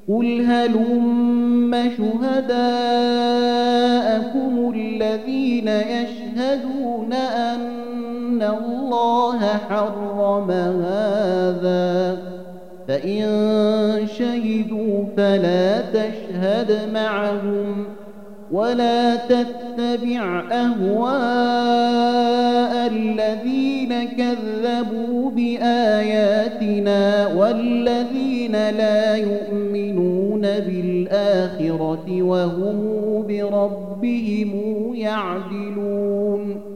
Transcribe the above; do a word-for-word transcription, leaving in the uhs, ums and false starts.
قل هلم شهداءكم الذين يشهدون أن الله حرم هذا فإن شهدوا فلا تشهد معهم ولا تتبع أهواء الذين كذبوا بآياتنا والذين لا يؤمنون بالآخرة وهم بربهم يعدلون